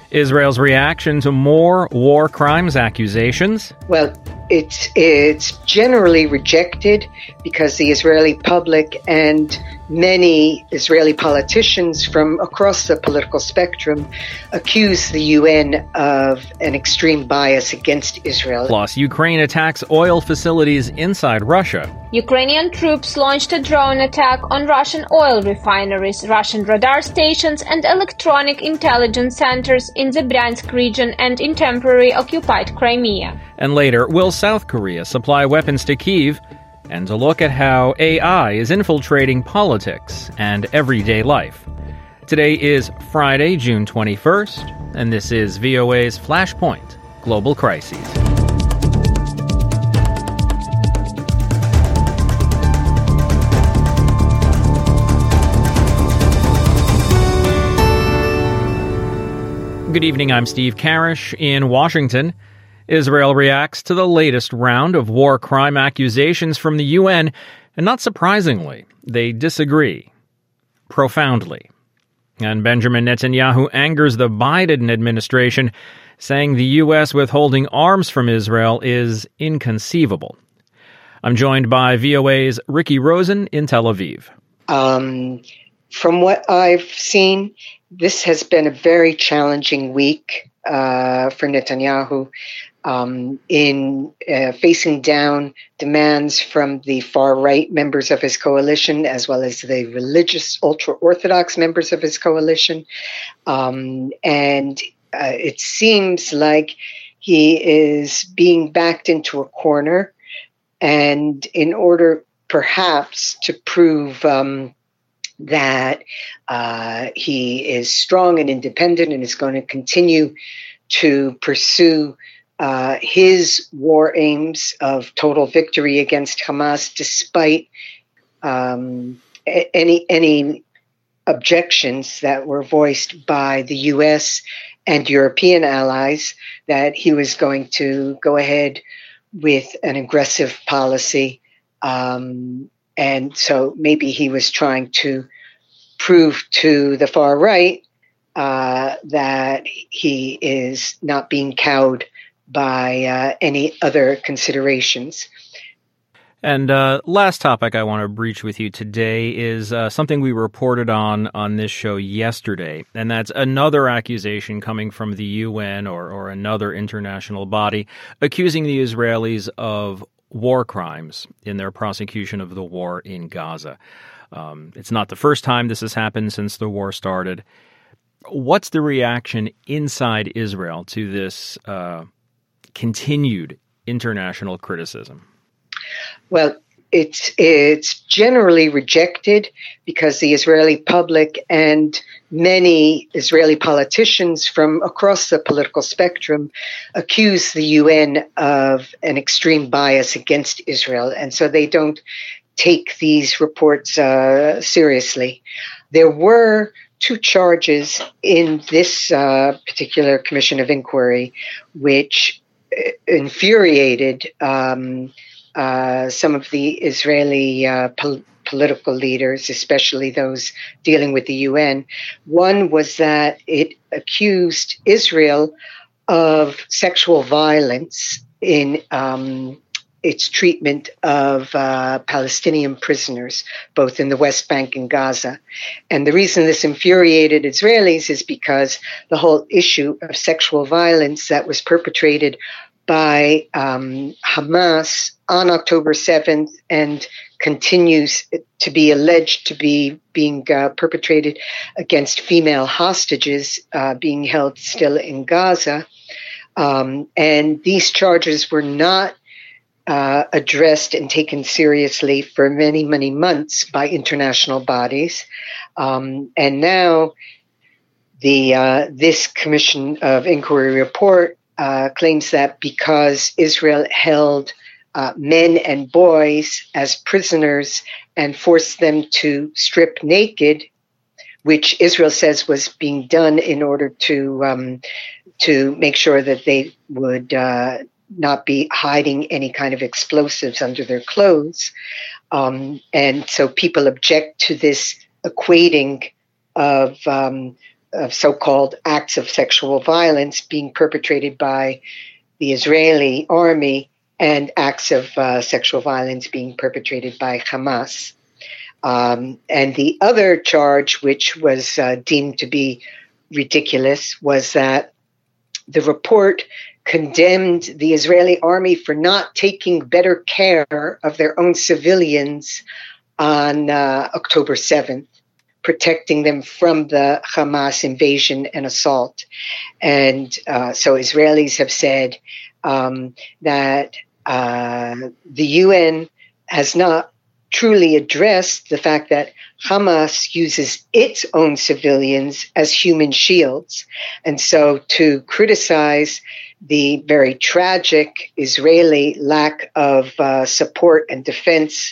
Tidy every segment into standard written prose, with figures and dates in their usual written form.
Israel's reaction to more war crimes accusations. Well, it's generally rejected because the Israeli public and many Israeli politicians from across the political spectrum accuse the UN of an extreme bias against Israel. Plus, Ukraine attacks oil facilities inside Russia. Ukrainian troops launched a drone attack on Russian oil refineries, Russian radar stations, and electronic intelligence centers in the Bryansk region and in temporarily occupied Crimea. And later, will South Korea supply weapons to Kyiv? And to look at how AI is infiltrating politics and everyday life. Today is Friday, June 21st, and this is VOA's Flashpoint Global Crises. Good evening, I'm Steve Karish in Washington. Israel reacts to the latest round of war crime accusations from the UN, and not surprisingly, they disagree. Profoundly. And Benjamin Netanyahu angers the Biden administration, saying the U.S. withholding arms from Israel is inconceivable. I'm joined by VOA's Ricky Rosen in Tel Aviv. From what I've seen, this has been a very challenging week for Netanyahu. In facing down demands from the far-right members of his coalition, as well as the religious ultra-Orthodox members of his coalition. And it seems like he is being backed into a corner. And in order, perhaps, to prove that he is strong and independent and is going to continue to pursue his war aims of total victory against Hamas, despite any objections that were voiced by the U.S. and European allies, that he was going to go ahead with an aggressive policy. And so maybe he was trying to prove to the far right that he is not being cowed by any other considerations. And last topic I want to breach with you today is something we reported on this show yesterday, and that's another accusation coming from the UN or another international body accusing the Israelis of war crimes in their prosecution of the war in Gaza. It's not the first time this has happened since the war started. What's the reaction inside Israel to this continued international criticism? Well, it's generally rejected because the Israeli public and many Israeli politicians from across the political spectrum accuse the UN of an extreme bias against Israel, and so they don't take these reports seriously. There were two charges in this particular commission of inquiry, which infuriated some of the Israeli political leaders, especially those dealing with the UN. One was that it accused Israel of sexual violence in its treatment of Palestinian prisoners, both in the West Bank and Gaza. And the reason this infuriated Israelis is because the whole issue of sexual violence that was perpetrated by Hamas on October 7th and continues to be alleged to be being perpetrated against female hostages being held still in Gaza. And these charges were not addressed and taken seriously for many, many months by international bodies. And now this Commission of Inquiry report claims that because Israel held men and boys as prisoners and forced them to strip naked, which Israel says was being done in order to make sure that they would not be hiding any kind of explosives under their clothes. And so people object to this equating of so-called acts of sexual violence being perpetrated by the Israeli army and acts of sexual violence being perpetrated by Hamas. And the other charge, which was deemed to be ridiculous, was that the report condemned the Israeli army for not taking better care of their own civilians on October 7th, protecting them from the Hamas invasion and assault. And so Israelis have said that the UN has not truly addressed the fact that Hamas uses its own civilians as human shields. And so to criticize the very tragic Israeli lack of support and defense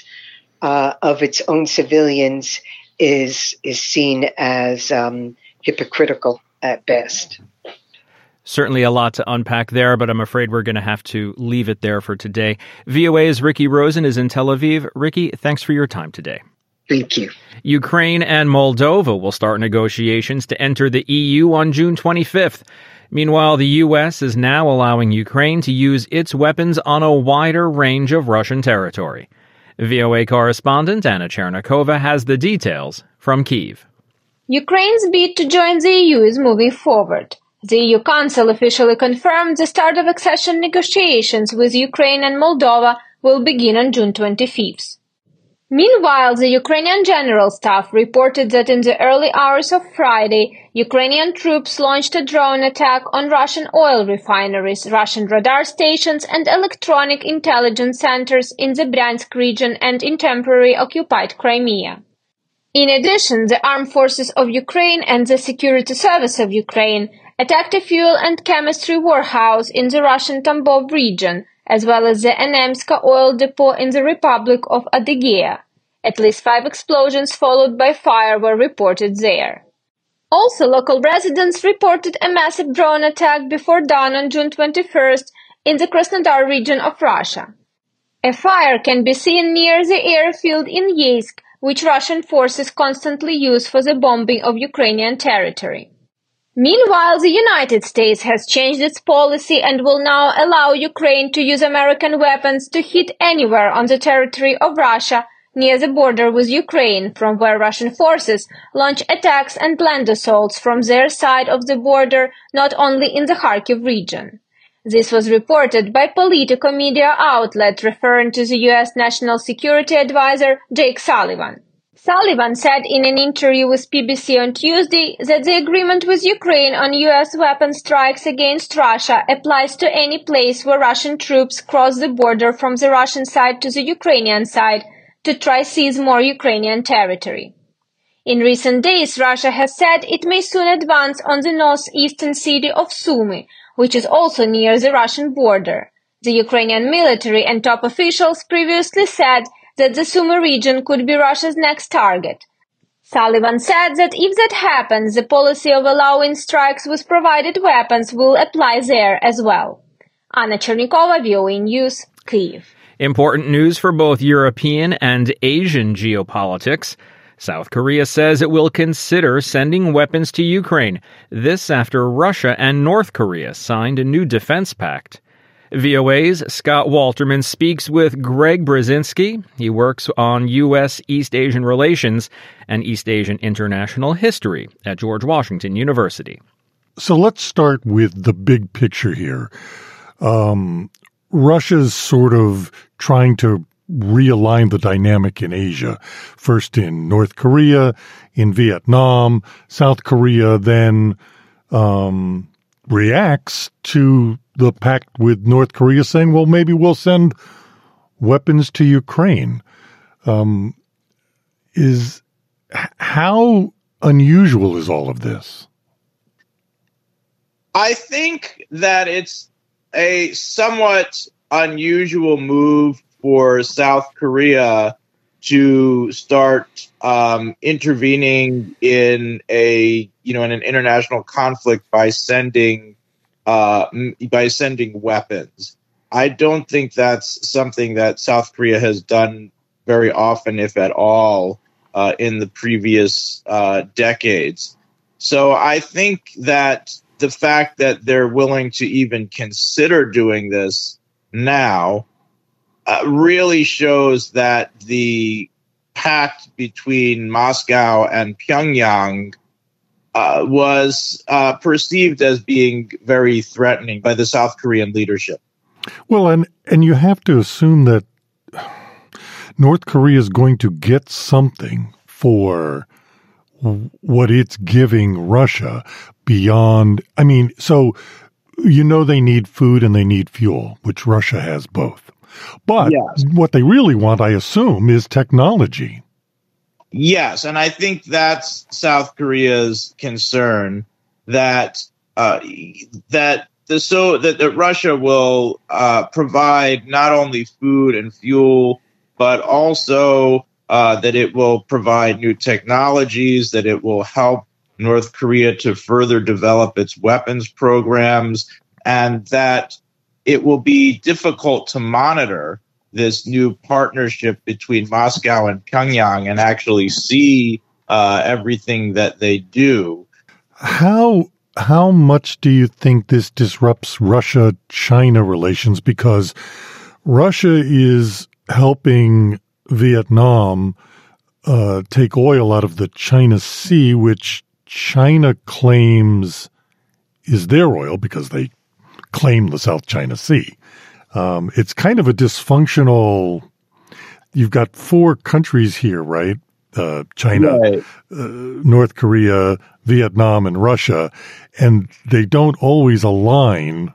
of its own civilians is seen as hypocritical at best. Certainly a lot to unpack there, but I'm afraid we're going to have to leave it there for today. VOA's Ricky Rosen is in Tel Aviv. Ricky, thanks for your time today. Thank you. Ukraine and Moldova will start negotiations to enter the EU on June 25th. Meanwhile, the U.S. is now allowing Ukraine to use its weapons on a wider range of Russian territory. VOA correspondent Anna Chernikova has the details from Kyiv. Ukraine's bid to join the EU is moving forward. The EU Council officially confirmed the start of accession negotiations with Ukraine and Moldova will begin on June 25th. Meanwhile, the Ukrainian General Staff reported that in the early hours of Friday, Ukrainian troops launched a drone attack on Russian oil refineries, Russian radar stations, and electronic intelligence centers in the Bryansk region and in temporarily occupied Crimea. In addition, the Armed Forces of Ukraine and the Security Service of Ukraine attacked a fuel and chemistry warehouse in the Russian Tambov region, as well as the Enemska oil depot in the Republic of Adygea. At least 5 explosions followed by fire were reported there. Also, local residents reported a massive drone attack before dawn on June 21st in the Krasnodar region of Russia. A fire can be seen near the airfield in Yeysk, which Russian forces constantly use for the bombing of Ukrainian territory. Meanwhile, the United States has changed its policy and will now allow Ukraine to use American weapons to hit anywhere on the territory of Russia near the border with Ukraine, from where Russian forces launch attacks and land assaults from their side of the border, not only in the Kharkiv region. This was reported by Politico media outlet referring to the U.S. National Security Advisor Jake Sullivan. Sullivan said in an interview with PBC on Tuesday that the agreement with Ukraine on U.S. weapon strikes against Russia applies to any place where Russian troops cross the border from the Russian side to the Ukrainian side to try seize more Ukrainian territory. In recent days, Russia has said it may soon advance on the northeastern city of Sumy, which is also near the Russian border. The Ukrainian military and top officials previously said that the Sumy region could be Russia's next target. Sullivan said that if that happens, the policy of allowing strikes with provided weapons will apply there as well. Anna Chernikova, VOA News, Kyiv. Important news for both European and Asian geopolitics. South Korea says it will consider sending weapons to Ukraine. This after Russia and North Korea signed a new defense pact. VOA's Scott Walterman speaks with Greg Brzezinski. He works on U.S. East Asian relations and East Asian international history at George Washington University. So let's start with the big picture here. Russia's sort of trying to realign the dynamic in Asia, first in North Korea, in Vietnam. South Korea then reacts to the pact with North Korea saying, well, maybe we'll send weapons to Ukraine. How unusual is all of this? I think that it's a somewhat unusual move for South Korea to start intervening in an international conflict by sending weapons. I don't think that's something that South Korea has done very often, if at all, in the previous decades. So I think that the fact that they're willing to even consider doing this now really shows that the pact between Moscow and Pyongyang was perceived as being very threatening by the South Korean leadership. Well, and you have to assume that North Korea is going to get something for what it's giving Russia beyond, I mean, so they need food and they need fuel, which Russia has both. But yes, what they really want, I assume, is technology. Yes, and I think that's South Korea's concern that Russia will provide not only food and fuel, but also that it will provide new technologies, that it will help North Korea to further develop its weapons programs, and that it will be difficult to monitor this new partnership between Moscow and Pyongyang and actually see everything that they do. How much do you think this disrupts Russia-China relations? Because Russia is helping Vietnam take oil out of the China Sea, which China claims is their oil because they claim the South China Sea. It's kind of a dysfunctional. You've got four countries here, right? China, right. North Korea, Vietnam, and Russia, and they don't always align.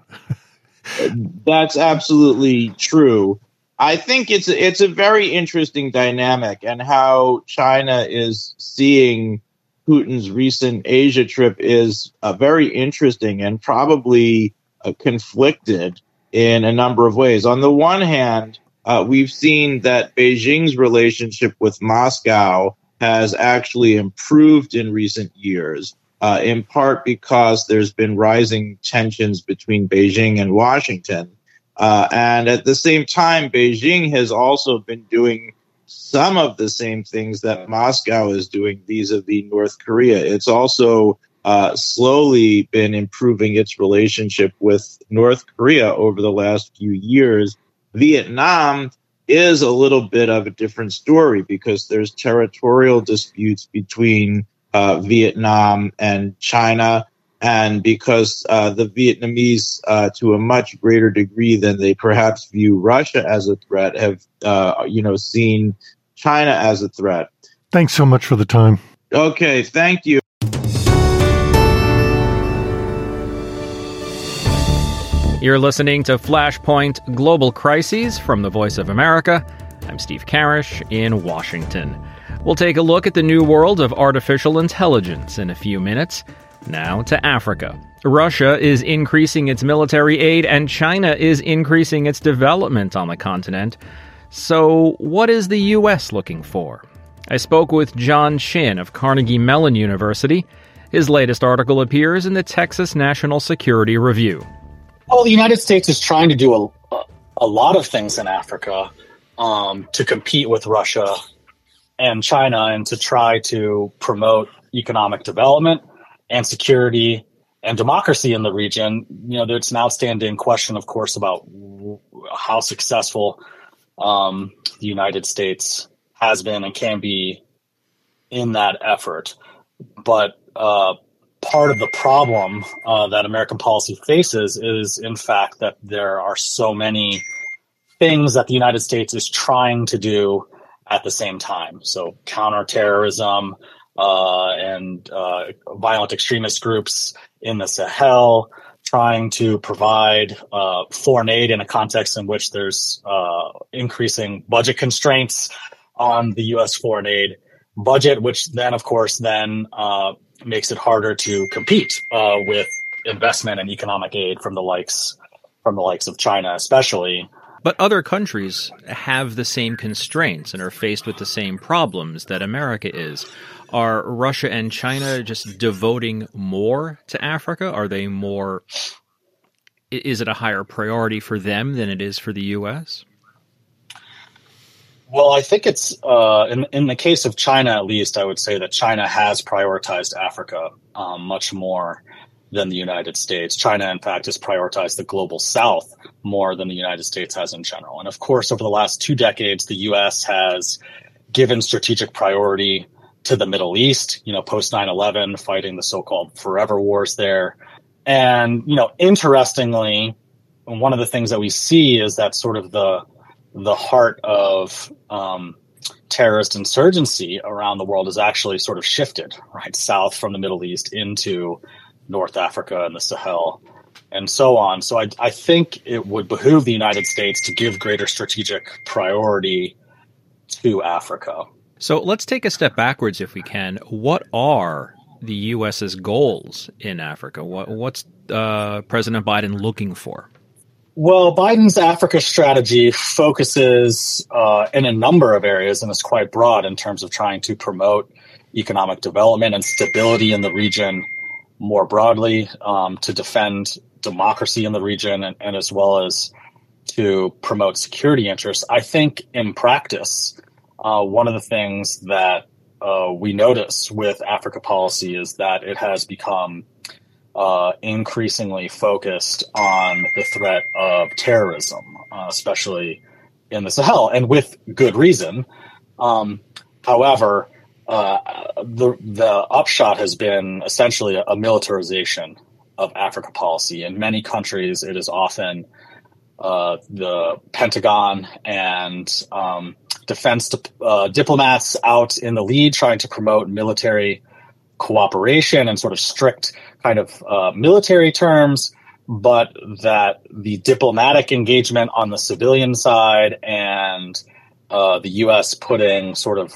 That's absolutely true. I think it's a very interesting dynamic, and how China is seeing Putin's recent Asia trip is very interesting and probably conflicted in a number of ways. On the one hand, we've seen that Beijing's relationship with Moscow has actually improved in recent years, in part because there's been rising tensions between Beijing and Washington. And at the same time, Beijing has also been doing some of the same things that Moscow is doing vis-a-vis North Korea. It's also slowly been improving its relationship with North Korea over the last few years. Vietnam is a little bit of a different story because there's territorial disputes between Vietnam and China, and because the Vietnamese, to a much greater degree than they perhaps view Russia as a threat, have seen China as a threat. Thanks so much for the time. Okay, thank you. You're listening to Flashpoint Global Crises from the Voice of America. I'm Steve Karish in Washington. We'll take a look at the new world of artificial intelligence in a few minutes. Now to Africa. Russia is increasing its military aid, and China is increasing its development on the continent. So what is the U.S. looking for? I spoke with John Shin of Carnegie Mellon University. His latest article appears in the Texas National Security Review. Well, the United States is trying to do a lot of things in Africa to compete with Russia and China, and to try to promote economic development and security and democracy in the region. There's an outstanding question, of course, about how successful the United States has been and can be in that effort. But part of the problem that American policy faces is, in fact, that there are so many things that the United States is trying to do at the same time. So counterterrorism and violent extremist groups in the Sahel, trying to provide foreign aid in a context in which there's increasing budget constraints on the U.S. foreign aid budget, which then, of course, makes it harder to compete with investment and economic aid from the likes of China, especially. But other countries have the same constraints and are faced with the same problems that America is. Are Russia and China just devoting more to Africa? Are they more? Is it a higher priority for them than it is for the U.S.? Well, I think it's in the case of China, at least, I would say that China has prioritized Africa much more than the United States. China, in fact, has prioritized the global South more than the United States has in general. And of course, over the last 2 decades, the U.S. has given strategic priority to the Middle East, post 9/11, fighting the so-called forever wars there. And, interestingly, one of the things that we see is that sort of the heart of terrorist insurgency around the world has actually sort of shifted, right, south from the Middle East into North Africa and the Sahel and so on. So I think it would behoove the United States to give greater strategic priority to Africa. So let's take a step backwards if we can. What are the U.S.'s goals in Africa? What's President Biden looking for? Well, Biden's Africa strategy focuses in a number of areas and is quite broad in terms of trying to promote economic development and stability in the region more broadly, to defend democracy in the region and as well as to promote security interests. I think in practice, one of the things that we notice with Africa policy is that it has become increasingly focused on the threat of terrorism, especially in the Sahel, and with good reason. However, the upshot has been essentially a militarization of Africa policy. In many countries, it is often the Pentagon and defense diplomats out in the lead trying to promote military cooperation and sort of strict kind of military terms, but that the diplomatic engagement on the civilian side and the U.S. putting sort of,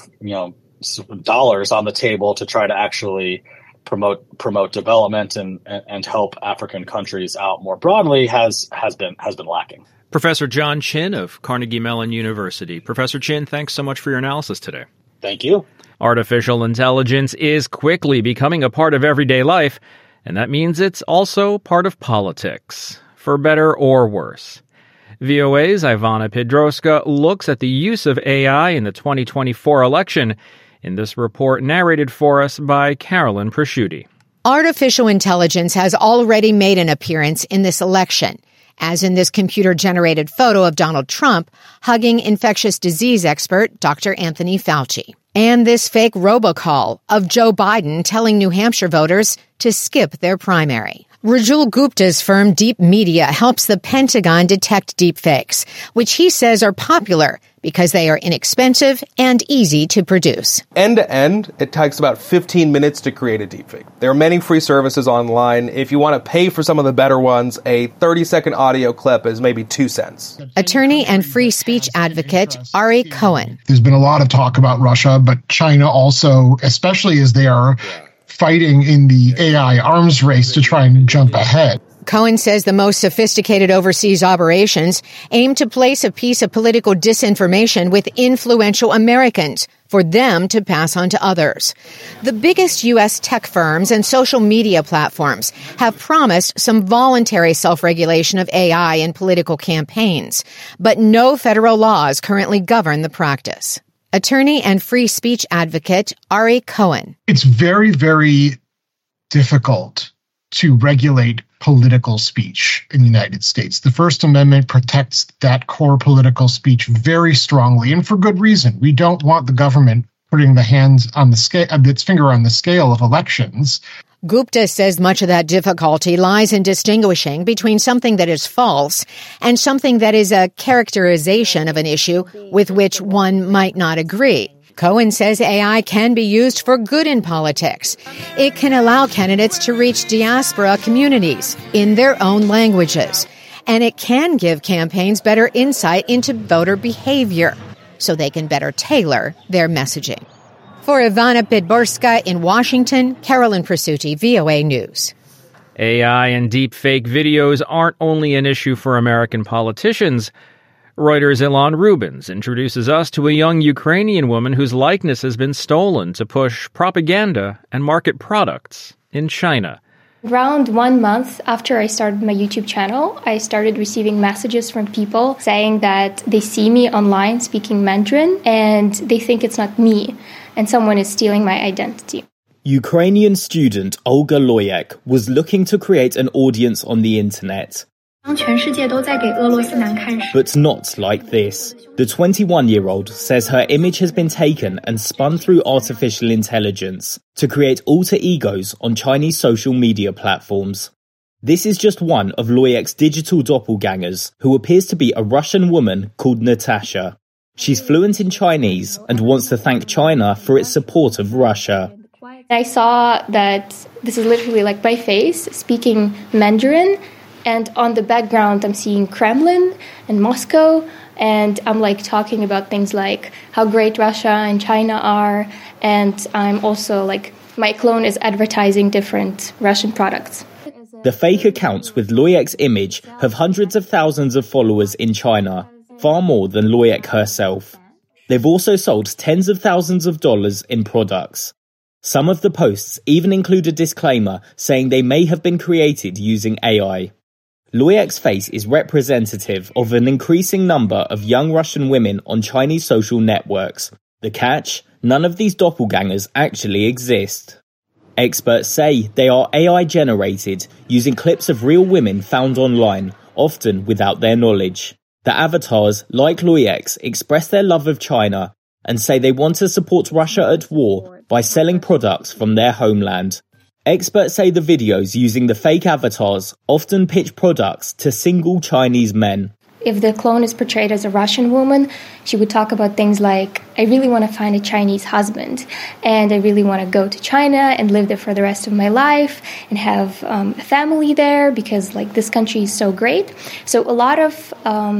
dollars on the table to try to actually promote development and help African countries out more broadly has been lacking. Professor John Chin of Carnegie Mellon University. Professor Chin, thanks so much for your analysis today. Thank you. Artificial intelligence is quickly becoming a part of everyday life, and that means it's also part of politics, for better or worse. VOA's Ivana Pidroska looks at the use of AI in the 2024 election in this report narrated for us by Carolyn Prosciutti. Artificial intelligence has already made an appearance in this election, as in this computer-generated photo of Donald Trump hugging infectious disease expert Dr. Anthony Fauci. And this fake robocall of Joe Biden telling New Hampshire voters to skip their primary. Rajul Gupta's firm Deep Media helps the Pentagon detect deepfakes, which he says are popular because they are inexpensive and easy to produce. End to end, it takes about 15 minutes to create a deepfake. There are many free services online. If you want to pay for some of the better ones, a 30-second audio clip is maybe 2 cents. Attorney and free speech advocate Ari Cohen. There's been a lot of talk about Russia, but China also, especially as they are fighting in the AI arms race to try and jump ahead. Cohen says the most sophisticated overseas operations aim to place a piece of political disinformation with influential Americans for them to pass on to others. The biggest U.S. tech firms and social media platforms have promised some voluntary self-regulation of AI in political campaigns, but no federal laws currently govern the practice. Attorney and free speech advocate Ari Cohen. It's very, very difficult to regulate political speech in the United States. The First Amendment protects that core political speech very strongly, and for good reason. We don't want the government putting the hands on the scale, its finger on the scale of elections. Gupta says much of that difficulty lies in distinguishing between something that is false and something that is a characterization of an issue with which one might not agree. Cohen says AI can be used for good in politics. It can allow candidates to reach diaspora communities in their own languages. And it can give campaigns better insight into voter behavior so they can better tailor their messaging. For Ivana Pidborska in Washington, Carolyn Prosciutti, VOA News. AI and deepfake videos aren't only an issue for American politicians. Reuters' Ilan Rubins introduces us to a young Ukrainian woman whose likeness has been stolen to push propaganda and market products in China. Around 1 month after I started my YouTube channel, I started receiving messages from people saying that they see me online speaking Mandarin and they think it's not me and someone is stealing my identity. Ukrainian student Olga Loyek was looking to create an audience on the internet. But not like this. The 21-year-old says her image has been taken and spun through artificial intelligence to create alter egos on Chinese social media platforms. This is just one of Loyek's digital doppelgangers, who appears to be a Russian woman called Natasha. She's fluent in Chinese and wants to thank China for its support of Russia. I saw that this is literally like my face speaking Mandarin, and on the background I'm seeing Kremlin and Moscow, and I'm like talking about things like how great Russia and China are, and I'm also like, my clone is advertising different Russian products. The fake accounts with Loyek's image have hundreds of thousands of followers in China, far more than Loyek herself. They've also sold tens of thousands of dollars in products. Some of the posts even include a disclaimer saying they may have been created using AI. Loyek's face is representative of an increasing number of young Russian women on Chinese social networks. The catch? None of these doppelgangers actually exist. Experts say they are AI generated, using clips of real women found online, often without their knowledge. The avatars, like Loyek's, express their love of China and say they want to support Russia at war by selling products from their homeland. Experts say the videos using the fake avatars often pitch products to single Chinese men. If the clone is portrayed as a Russian woman, she would talk about things like, I really want to find a Chinese husband, and I really want to go to China and live there for the rest of my life and have a family there because like this country is so great. So a lot of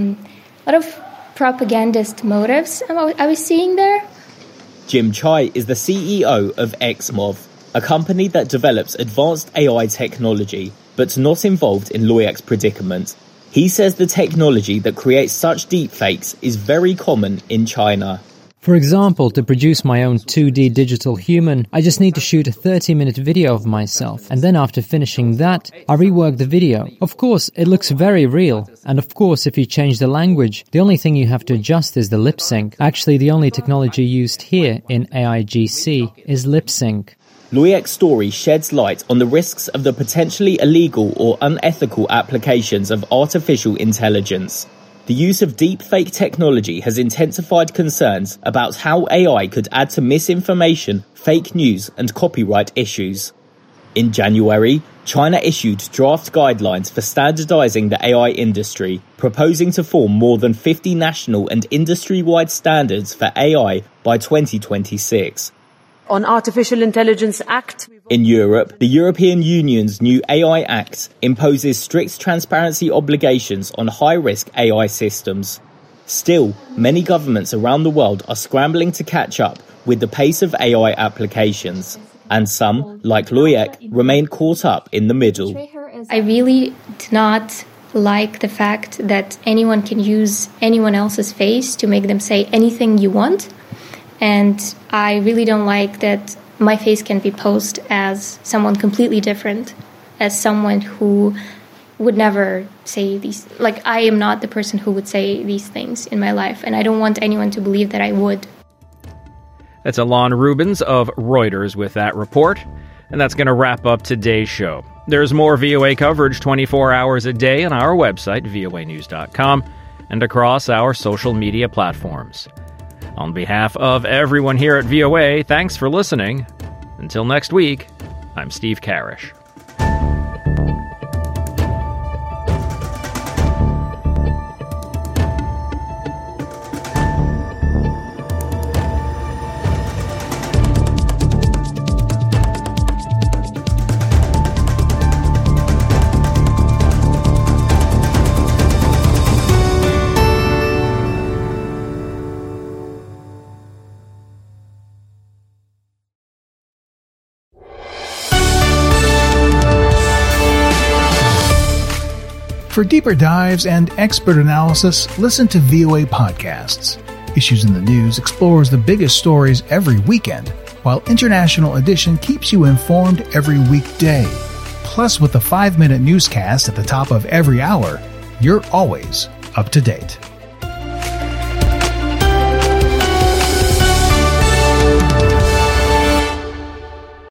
propagandist motives I was seeing there. Jim Chai is the CEO of XMOV, a company that develops advanced AI technology, but not involved in Loyek's predicament. He says the technology that creates such deepfakes is very common in China. For example, to produce my own 2D digital human, I just need to shoot a 30-minute video of myself, and then after finishing that, I rework the video. Of course, it looks very real, and of course, if you change the language, the only thing you have to adjust is the lip sync. Actually, the only technology used here in AIGC is lip sync. Loyek's story sheds light on the risks of the potentially illegal or unethical applications of artificial intelligence. The use of deepfake technology has intensified concerns about how AI could add to misinformation, fake news, and copyright issues. In January, China issued draft guidelines for standardizing the AI industry, proposing to form more than 50 national and industry-wide standards for AI by 2026. On Artificial Intelligence Act. In Europe, the European Union's new AI Act imposes strict transparency obligations on high-risk AI systems. Still, many governments around the world are scrambling to catch up with the pace of AI applications, and some, like Loyek, remain caught up in the middle. I really do not like the fact that anyone can use anyone else's face to make them say anything you want. And I really don't like that my face can be posed as someone completely different, as someone who would never say these, like I am not the person who would say these things in my life, and I don't want anyone to believe that I would. That's Alon Rubens of Reuters with that report, and that's going to wrap up today's show. There's more VOA coverage 24 hours a day on our website, voanews.com, and across our social media platforms. On behalf of everyone here at VOA, thanks for listening. Until next week, I'm Steve Karish. For deeper dives and expert analysis, listen to VOA Podcasts. Issues in the News explores the biggest stories every weekend, while International Edition keeps you informed every weekday. Plus, with the 5-minute newscast at the top of every hour, you're always up to date.